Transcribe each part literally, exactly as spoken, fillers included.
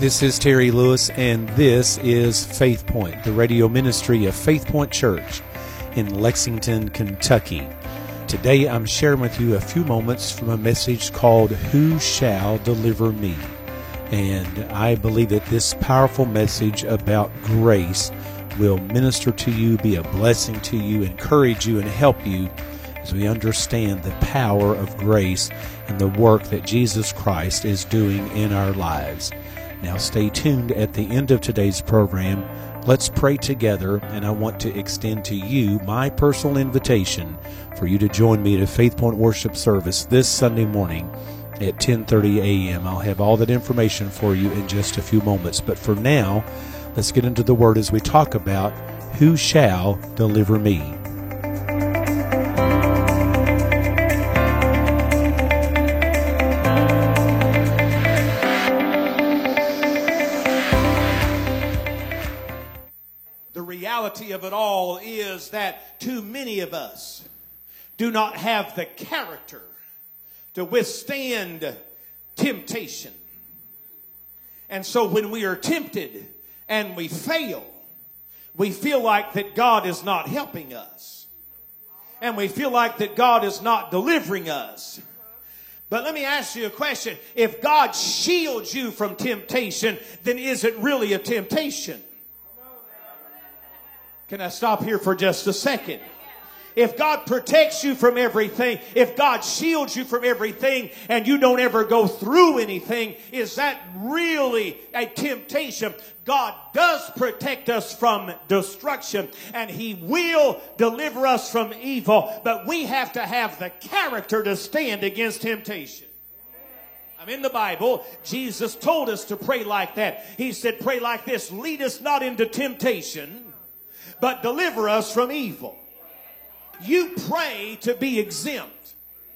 This is Terry Lewis, and this is Faith Point, the radio ministry of Faith Point Church in Lexington, Kentucky. Today I'm sharing with you a few moments from a message called Who Shall Deliver Me? And I believe that this powerful message about grace will minister to you, be a blessing to you, encourage you, and help you as we understand the power of grace and the work that Jesus Christ is doing in our lives. Now stay tuned at the end of today's program. Let's pray together, and I want to extend to you my personal invitation for you to join me at a Faith Point worship service this Sunday morning at ten thirty a.m. I'll have all that information for you in just a few moments. But for now, let's get into the Word as we talk about Who Shall Deliver Me? Of it all is that too many of us do not have the character to withstand temptation. And so when we are tempted and we fail, we feel like that God is not helping us. And we feel like that God is not delivering us. But let me ask you a question. If God shields you from temptation, then is it really a temptation? Can I stop here for just a second? If God protects you from everything, if God shields you from everything, and you don't ever go through anything, is that really a temptation? God does protect us from destruction, and He will deliver us from evil, but we have to have the character to stand against temptation. I'm in the Bible. Jesus told us to pray like that. He said, pray like this: lead us not into temptation, but deliver us from evil. You pray to be exempt.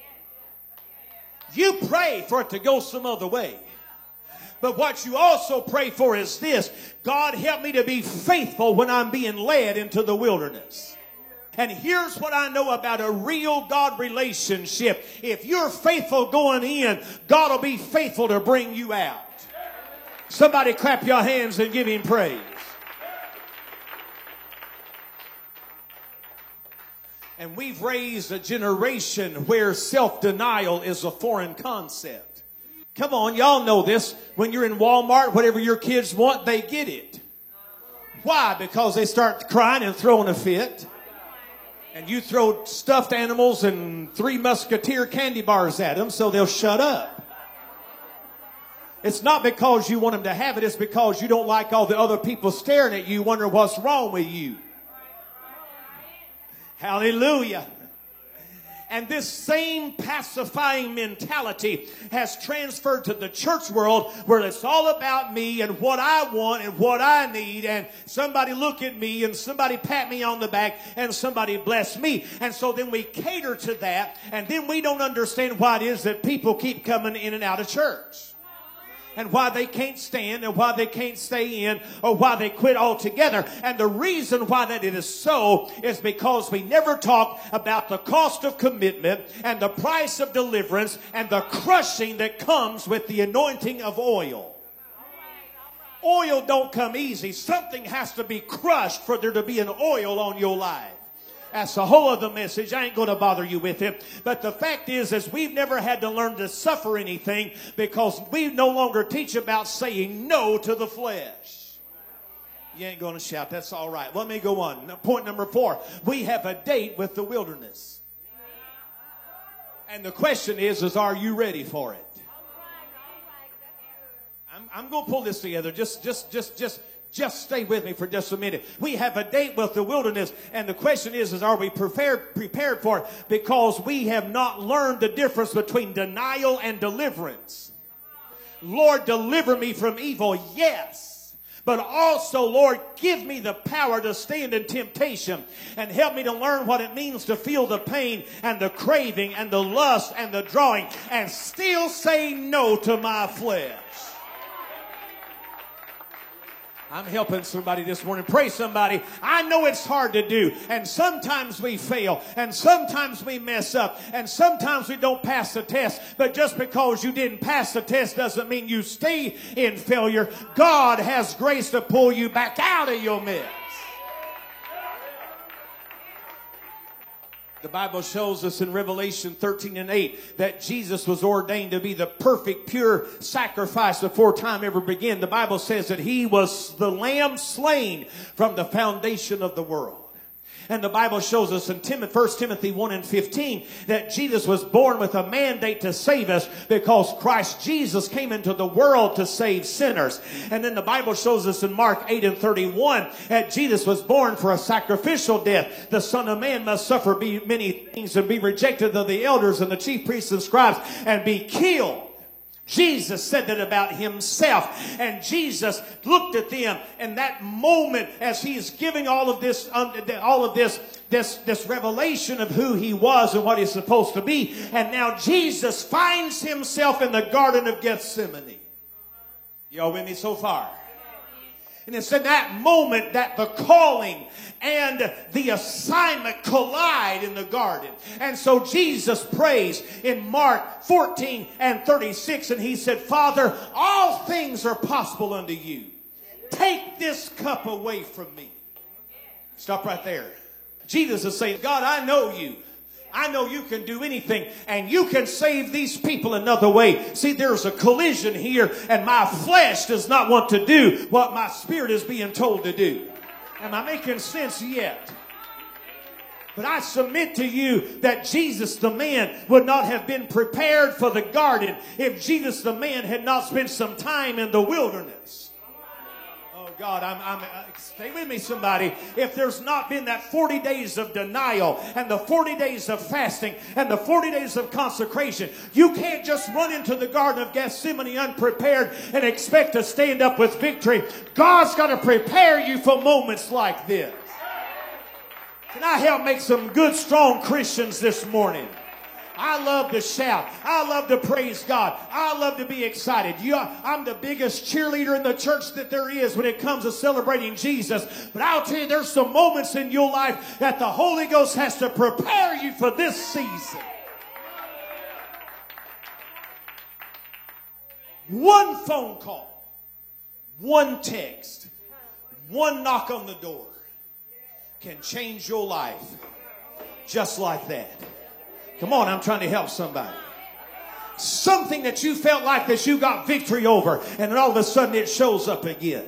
You pray for it to go some other way. But what you also pray for is this: God, help me to be faithful when I'm being led into the wilderness. And here's what I know about a real God relationship. If you're faithful going in, God will be faithful to bring you out. Somebody clap your hands and give Him praise. And we've raised a generation where self-denial is a foreign concept. Come on, y'all know this. When you're in Walmart, whatever your kids want, they get it. Why? Because they start crying and throwing a fit. And you throw stuffed animals and Three Musketeer candy bars at them so they'll shut up. It's not because you want them to have it. It's because you don't like all the other people staring at you, wondering what's wrong with you. Hallelujah. And this same pacifying mentality has transferred to the church world, where it's all about me and what I want and what I need, and somebody look at me and somebody pat me on the back and somebody bless me. And so then we cater to that, and then we don't understand why it is that people keep coming in and out of church, and why they can't stand, and why they can't stay in, or why they quit altogether. And the reason why that it is so is because we never talk about the cost of commitment and the price of deliverance and the crushing that comes with the anointing of oil. Oil don't come easy. Something has to be crushed for there to be an oil on your life. That's a whole other message. I ain't going to bother you with it. But the fact is, is we've never had to learn to suffer anything, because we no longer teach about saying no to the flesh. You ain't going to shout. That's all right. Let me go on. Point number four. We have a date with the wilderness. And the question is, is are you ready for it? I'm, I'm going to pull this together. Just, just, just, just. Just stay with me for just a minute. We have a date with the wilderness, and the question is, is are we prepared, prepared for it? Because we have not learned the difference between denial and deliverance. Lord, deliver me from evil, yes. But also, Lord, give me the power to stand in temptation, and help me to learn what it means to feel the pain and the craving and the lust and the drawing, and still say no to my flesh. I'm helping somebody this morning. Pray somebody. I know it's hard to do. And sometimes we fail. And sometimes we mess up. And sometimes we don't pass the test. But just because you didn't pass the test doesn't mean you stay in failure. God has grace to pull you back out of your mess. The Bible shows us in Revelation thirteen and eight that Jesus was ordained to be the perfect, pure sacrifice before time ever began. The Bible says that he was the lamb slain from the foundation of the world. And the Bible shows us in First Timothy one and fifteen that Jesus was born with a mandate to save us because Christ Jesus came into the world to save sinners. And then the Bible shows us in Mark eight and thirty-one that Jesus was born for a sacrificial death. The Son of Man must suffer be many things and be rejected of the elders and the chief priests and scribes and be killed. Jesus said that about himself. And Jesus looked at them in that moment as he is giving all of this, um, all of this, this, this revelation of who he was and what he's supposed to be. And now Jesus finds himself in the Garden of Gethsemane. Y'all with me so far? And it's in that moment that the calling and the assignment collide in the garden. And so Jesus prays in Mark fourteen and thirty-six. And he said, Father, all things are possible unto you. Take this cup away from me. Stop right there. Jesus is saying, God, I know you. I know you can do anything, and you can save these people another way. See, there's a collision here, and my flesh does not want to do what my spirit is being told to do. Am I making sense yet? But I submit to you that Jesus the man would not have been prepared for the garden if Jesus the man had not spent some time in the wilderness. God, I'm, I'm, uh, stay with me, somebody. If there's not been that forty days of denial and the forty days of fasting and the forty days of consecration, you can't just run into the Garden of Gethsemane unprepared and expect to stand up with victory. God's got to prepare you for moments like this. Can I help make some good, strong Christians this morning? I love to shout. I love to praise God. I love to be excited. You, I'm the biggest cheerleader in the church that there is when it comes to celebrating Jesus. But I'll tell you, there's some moments in your life that the Holy Ghost has to prepare you for this season. One phone call, one text, one knock on the door can change your life just like that. Come on, I'm trying to help somebody. Something that you felt like that you got victory over, and then all of a sudden it shows up again.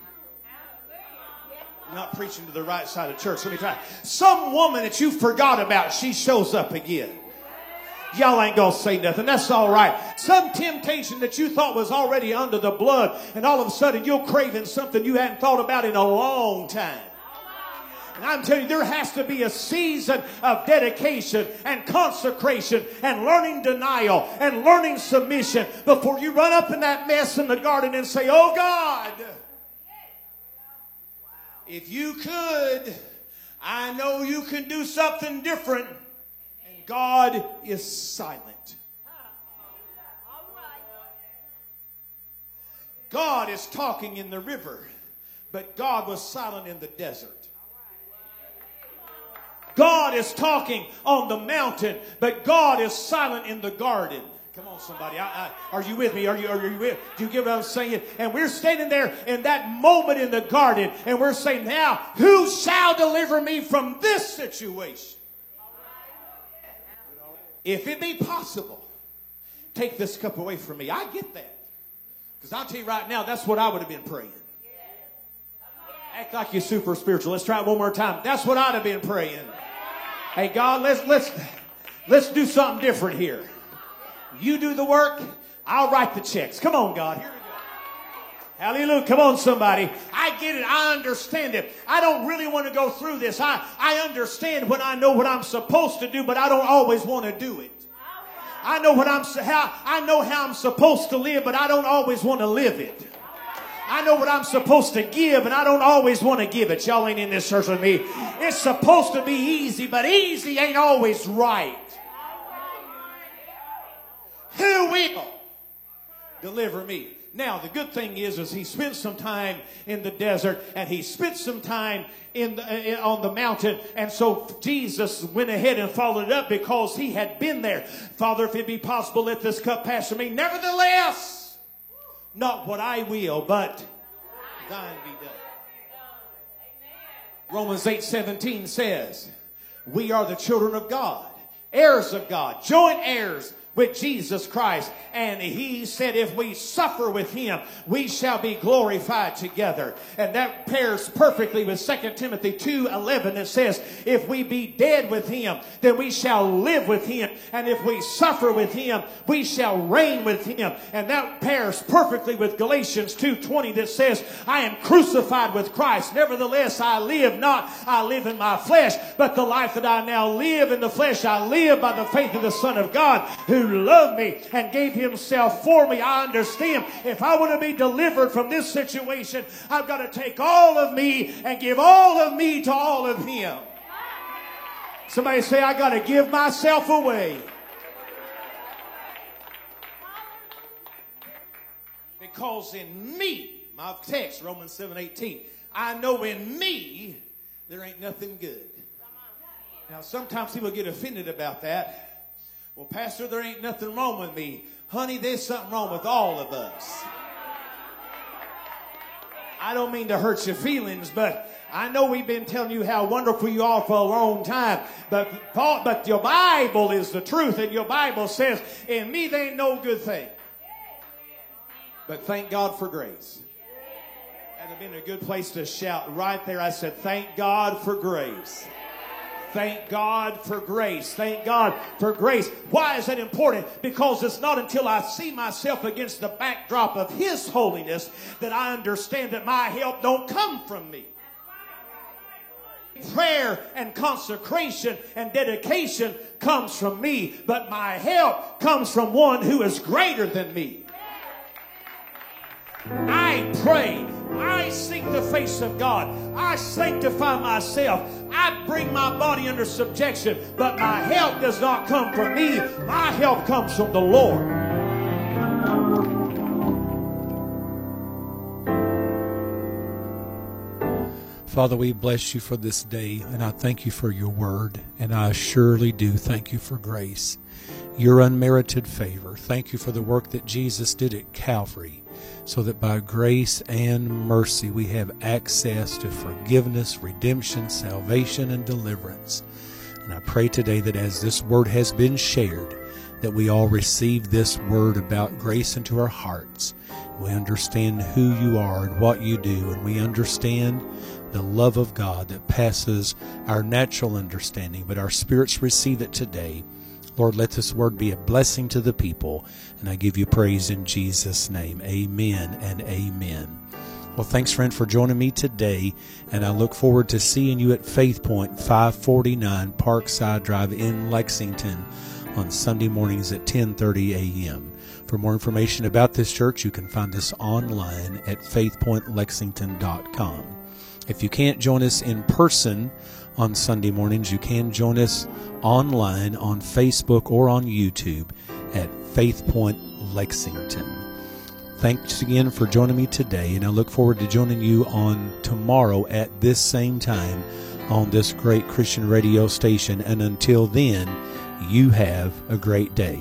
I'm not preaching to the right side of church. Let me try. Some woman that you forgot about, she shows up again. Y'all ain't gonna say nothing. That's all right. Some temptation that you thought was already under the blood, and all of a sudden you're craving something you hadn't thought about in a long time. And I'm telling you, there has to be a season of dedication and consecration and learning denial and learning submission before you run up in that mess in the garden and say, oh God, if you could, I know you can do something different. And God is silent. God is talking in the river, but God was silent in the desert. God is talking on the mountain, but God is silent in the garden. Come on, somebody. I, I, are you with me? Are you, are you with? Do you get what I'm saying? And we're standing there in that moment in the garden, and we're saying, now, who shall deliver me from this situation? If it be possible, take this cup away from me. I get that. Because I'll tell you right now, that's what I would have been praying. Act like you're super spiritual. Let's try it one more time. That's what I'd have been praying. Hey, God, let's let's let's do something different here. You do the work, I'll write the checks. Come on, God. Here we go. Hallelujah. Come on, somebody. I get it. I understand it. I don't really want to go through this. I, I understand when I know what I'm supposed to do, but I don't always want to do it. I know what I'm how I know how I'm supposed to live, but I don't always want to live it. I know what I'm supposed to give, and I don't always want to give it. Y'all ain't in this church with me. It's supposed to be easy, but easy ain't always right. Who will deliver me. Now, the good thing is, is he spent some time in the desert, and he spent some time in the, in, on the mountain. And so Jesus went ahead and followed it up because he had been there. Father, if it be possible, let this cup pass from me. Nevertheless, not what I will, but thine be done. Romans eight seventeen says, we are the children of God, heirs of God, joint heirs with Jesus Christ. And he said if we suffer with him, we shall be glorified together. And that pairs perfectly with Second Timothy two eleven. It says if we be dead with him, then we shall live with him. And if we suffer with him, we shall reign with him. And that pairs perfectly with Galatians two twenty that says I am crucified with Christ. Nevertheless I live not, I live in my flesh. But the life that I now live in the flesh, I live by the faith of the Son of God who loved me and gave himself for me. I understand if I want to be delivered from this situation, I've got to take all of me and give all of me to all of him. Somebody say, I got to give myself away. Because in me, my text, Romans seven eighteen, I know in me there ain't nothing good. Now, sometimes people get offended about that. Well, Pastor, there ain't nothing wrong with me. Honey, there's something wrong with all of us. I don't mean to hurt your feelings, but I know we've been telling you how wonderful you are for a long time. But, Paul, but your Bible is the truth, and your Bible says, in me there ain't no good thing. But thank God for grace. That'd have been a good place to shout right there. I said, thank God for grace. Thank God for grace. Thank God for grace. Why is that important? Because it's not until I see myself against the backdrop of his holiness that I understand that my help don't come from me. Prayer and consecration and dedication comes from me, but my help comes from one who is greater than me. I pray. I seek the face of God. I sanctify myself. I bring my body under subjection. But my help does not come from me. My help comes from the Lord. Father, we bless you for this day, and I thank you for your word, and I surely do thank you for grace, your unmerited favor. Thank you for the work that Jesus did at Calvary, so that by grace and mercy we have access to forgiveness, redemption, salvation, and deliverance. And I pray today that as this word has been shared, that we all receive this word about grace into our hearts. We understand who you are and what you do, and we understand the love of God that passes our natural understanding, but our spirits receive it today. Lord, let this word be a blessing to the people, and I give you praise in Jesus' name. Amen and amen. Well, thanks, friend, for joining me today, and I look forward to seeing you at Faith Point, five forty-nine Parkside Drive in Lexington on Sunday mornings at ten thirty a.m. For more information about this church, you can find us online at faith point lexington dot com. If you can't join us in person on Sunday mornings, you can join us online on Facebook or on YouTube at Faith Point Lexington. Thanks again for joining me today, and I look forward to joining you on tomorrow at this same time on this great Christian radio station. And until then, you have a great day.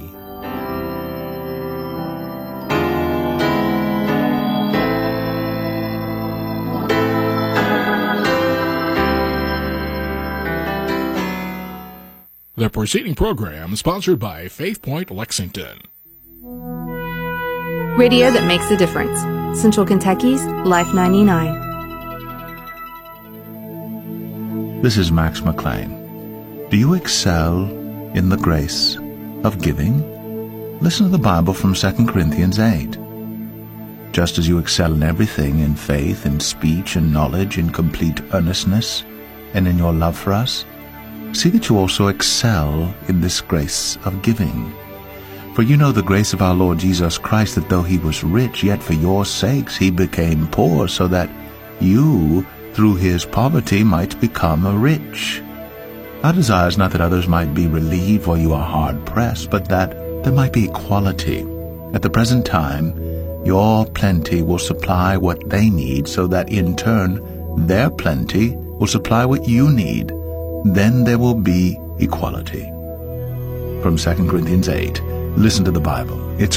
The preceding program sponsored by Faith Point Lexington. Radio that makes a difference. Central Kentucky's Life ninety-nine. This is Max McLean. Do you excel in the grace of giving? Listen to the Bible from Second Corinthians eight. Just as you excel in everything, in faith, in speech, in knowledge, in complete earnestness, and in your love for us, see that you also excel in this grace of giving. For you know the grace of our Lord Jesus Christ, that though he was rich, yet for your sakes he became poor, so that you, through his poverty, might become rich. Our desire is not that others might be relieved while you are hard-pressed, but that there might be equality. At the present time, your plenty will supply what they need, so that in turn their plenty will supply what you need. Then there will be equality. From Second Corinthians eight, listen to the Bible. It's